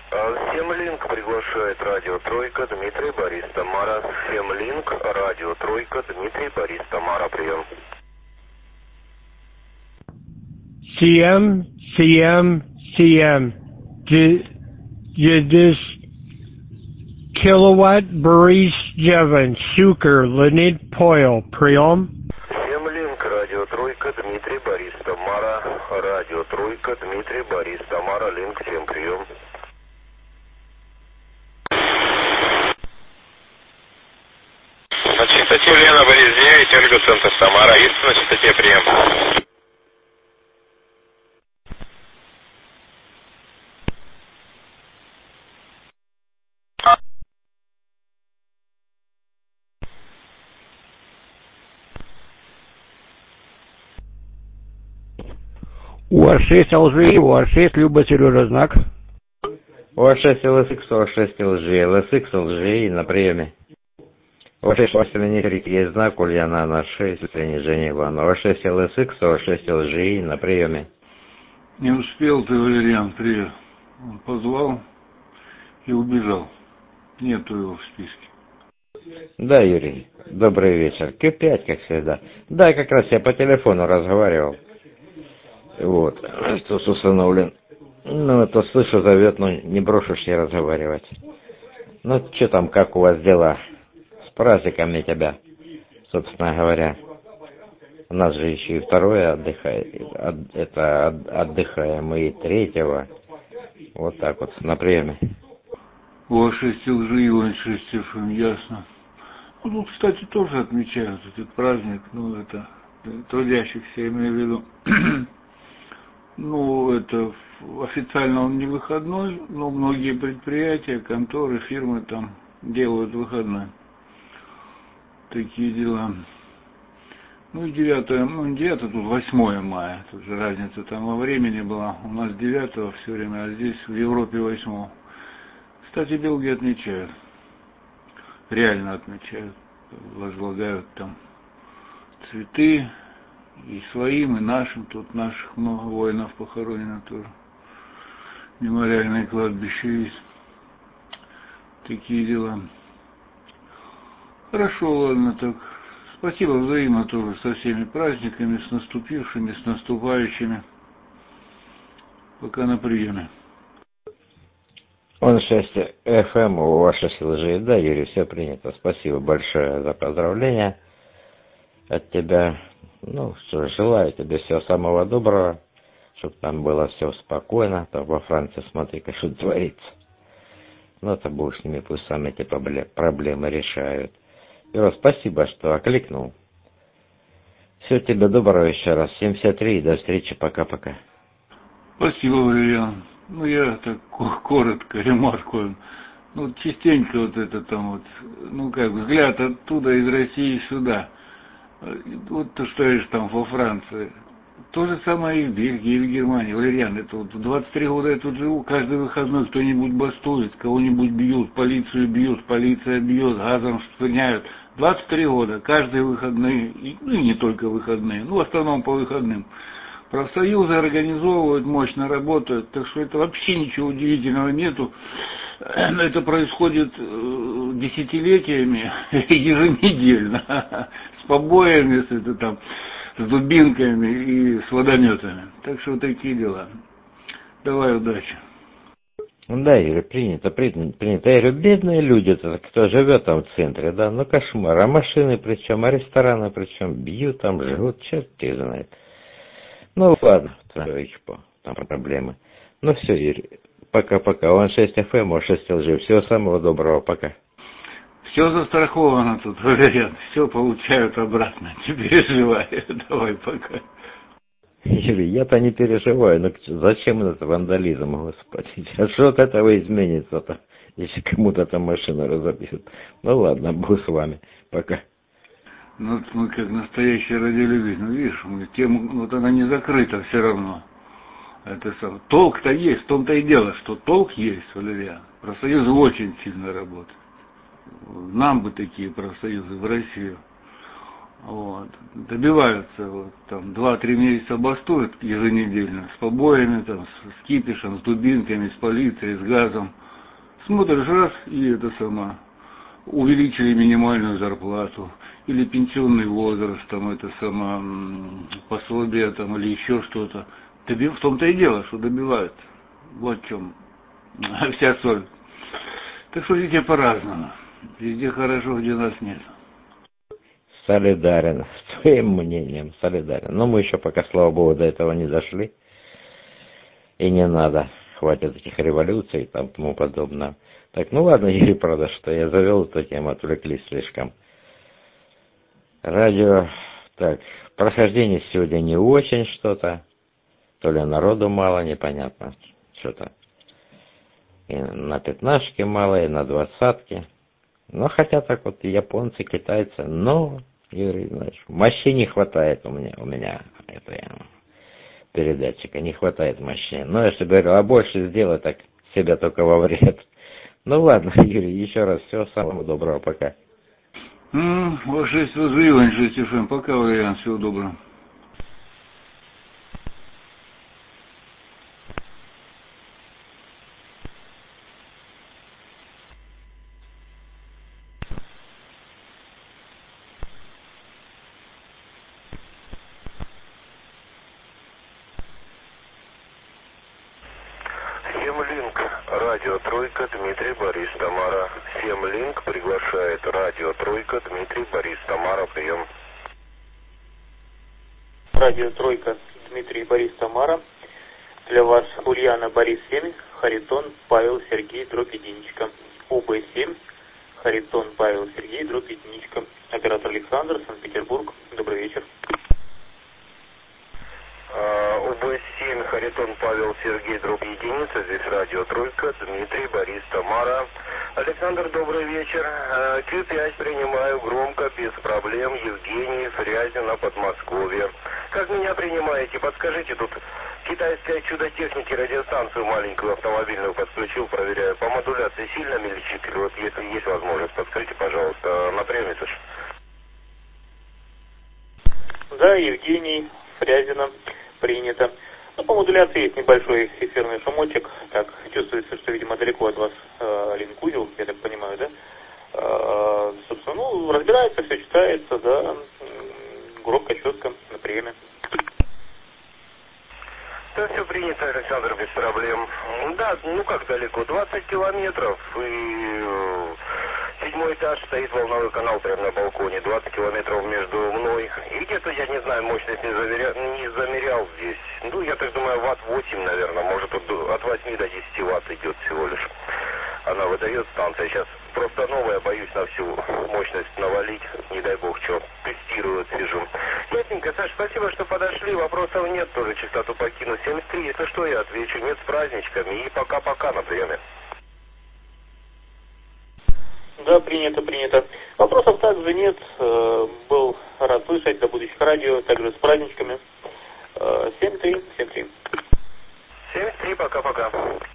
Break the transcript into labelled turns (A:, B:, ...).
A: Семлинк приглашает радио Тройка, Дмитрий, Борис, Тамара. Семлинк, радио Тройка, Дмитрий, Борис, Тамара, прием.
B: CM. This kilowatt Boris Jevon, Shukar, Leonid Poil, прием.
A: Семлинк, радио Тройка, Дмитрий, Борис, Тамара. Радио Тройка, Дмитрий, Борис, Тамара, Линк, всем прием.
C: На частоте Лена, Борис 9, Ольга, Центр, Самара. Есть на частоте прием?
B: У вас 6 лжи, у вас 6 Люба, Сережа, знак.
D: У вас 6 ЛСХ, у вас 6 лжи, ЛСХ, лжи на приеме. У вас 6 Василий есть знак, Ульяна на 6, Женя Ивановна. У вас 6 ЛСХ, у вас 6 лжи на приеме.
E: Не успел ты, Валериан, привет. Он позвал и убежал. Нету его в списке.
D: Да, Юрий, добрый вечер. Q5, как всегда. Да, как раз я по телефону разговаривал. Вот, что установлен. Ну, это слышу, зовет, но не брошусь не разговаривать. Ну, что там, как у вас дела? С праздниками тебя, собственно говоря. У нас же еще и второе отдыхаем, и третьего. Вот так вот, на приеме.
E: У вас 6 лжи, и он 6 ФМ, ясно. Ну, тут, кстати, тоже отмечают этот праздник, ну, это трудящихся, я имею в виду. Ну, это официально он не выходной, но многие предприятия, конторы, фирмы там делают выходной. Такие дела. Ну и 9, не 9, тут 8 мая, тут же разница там во времени была. У нас 9 все время, а здесь в Европе 8. Кстати, Белгии отмечают. Реально отмечают. Возлагают там цветы. И своим, и нашим, тут наших много воинов похоронено тоже. Мемориальное кладбище есть. Такие дела. Хорошо, ладно, так. Спасибо взаимно тоже со всеми праздниками, с наступившими, с наступающими. Пока на приеме.
D: Он 6 ФМ, у вас 6 лжи. Да, Юрий, все принято. Спасибо большое за поздравления от тебя. Ну, что, желаю тебе всего самого доброго, чтобы там было все спокойно. Там во Франции, смотри, как что творится. Ну, это будешь с ними, пусть сами эти проблемы решают. Юра, спасибо, что окликнул. Всего тебе доброго еще раз. 73, и до встречи, пока-пока.
E: Спасибо, Валериан. Ну, я так коротко ремаркую. Ну, частенько вот это там вот, ну, как взгляд оттуда, из России сюда. Вот ты стоишь там во Франции. То же самое и в Бельгии, и в Германии. Валериан, это вот 23 года я тут живу, каждый выходной кто-нибудь бастует, кого-нибудь бьют, полицию бьют, полиция бьет, газом шпыняют. 23 года, каждые выходные, ну и не только выходные, ну в основном по выходным. Профсоюзы организовывают, мощно работают, так что это вообще ничего удивительного нету. Это происходит десятилетиями, еженедельно, с побоями, с дубинками и с водометами. Так что вот такие дела. Давай, удачи.
D: Да, Юрий, принято. Я говорю, бедные люди, кто живет там в центре, да, ну кошмар. А машины причем, а рестораны причем, бьют там, живут, черт их знает. Ну ладно, там проблемы. Ну все, Юрий, пока-пока. Он 6 ФМ, он 6 ЛЖ. Всего самого доброго, пока.
E: Все застраховано тут, говорят, все получают обратно, не переживай. Давай, пока.
D: Юрий, я-то не переживаю, но зачем этот вандализм, господи? А что от этого изменится-то, если кому-то там машину разобьют? Ну ладно, буду с вами, пока.
E: Ну, мы как настоящие радиолюбители, ну видишь, тема, вот она не закрыта все равно. Это сам. Толк-то есть, в том-то и дело, что толк есть, Валериан. Профсоюзы очень сильно работают. Нам бы такие профсоюзы в Россию. Вот. Добиваются, вот, там, 2-3 месяца бастуют еженедельно, с побоями, там, с кипишем, с дубинками, с полицией, с газом. Смотришь раз, и это сама. Увеличили минимальную зарплату, или пенсионный возраст, там, это сама, пособие, там, или еще что-то. В том-то и дело, что добиваются. Вот в чем вся соль. Так что везде по-разному. Везде хорошо, где нас нет.
D: Солидарен с твоим мнением, солидарен. Но мы еще пока, слава богу, до этого не дошли. И не надо. Хватит этих революций и там тому подобное. Так, ну ладно, Юрий, правда, что я завел эту тему, отвлеклись слишком. Радио, так, прохождение сегодня не очень что-то. То ли народу мало, непонятно, что-то. И на пятнашке мало, и на 20-ке. Но хотя так вот японцы, китайцы, но, Юрий, знаешь, мощи не хватает у меня передатчика, не хватает мощи. Но я же говорю, а больше сделать, так себя только во вред. Ну ладно, Юрий, еще раз всего самого доброго, пока.
E: Ваше воззрение, 6 FM, пока, Валериан, всего доброго.
A: Семлинк, радио Тройка, Дмитрий, Борис, Тамара. Семлинк приглашает радио Тройка, Дмитрий, Борис, Тамара, прием.
F: Радио Тройка, Дмитрий, Борис, Тамара. Для вас Ульяна, Борис 7, Харитон, Павел, Сергей, дробь единичка. УБ7, Харитон, Павел, Сергей, дробь единичка. Оператор Александр, Санкт-Петербург. Добрый вечер.
A: УБ7, Харитон, Павел, Сергей, дробь единица. Здесь радио Тройка, Дмитрий, Борис, Тамара. Александр, добрый вечер. Q5 принимаю громко, без проблем. Евгений, Фрязино, Подмосковье. Как меня принимаете? Подскажите, тут китайское чудо техники, радиостанцию маленькую автомобильную подключил, проверяю. По модуляции сильно мельчит? Или вот если есть возможность, подскажите, пожалуйста, на приеме, слышь.
F: Да, Евгений, Фрязино, принято. Ну, по модуляции есть небольшой эфирный шумочек. Так, чувствуется, что, видимо, далеко от вас линк-узел, я так понимаю, да? Собственно, ну, разбирается, все читается, да, громко, четко, на приеме.
A: Да, все принято, Александр, без проблем. Да, ну как далеко, 20 километров, и 7-й этаж, стоит волновой канал прямо на балконе, 20 километров между мной. И где-то, я не знаю, мощность не замерял здесь. Ну, я так думаю, ватт 8, наверное, может от 8 до 10 ватт идет всего лишь. Она выдает, станция. Сейчас просто новая, боюсь на всю мощность навалить. Не дай бог, что тестирую, сижу. Ясненько, Саш, спасибо, что подошли. Вопросов нет, тоже частоту покину. 73, если что, я отвечу. Нет, с праздничками. И пока-пока на приеме.
F: Да, принято, принято. Вопросов также нет. Был рад слышать. До будущих радио. Также с праздничками. 7-3, 7-3.
A: 73, пока-пока.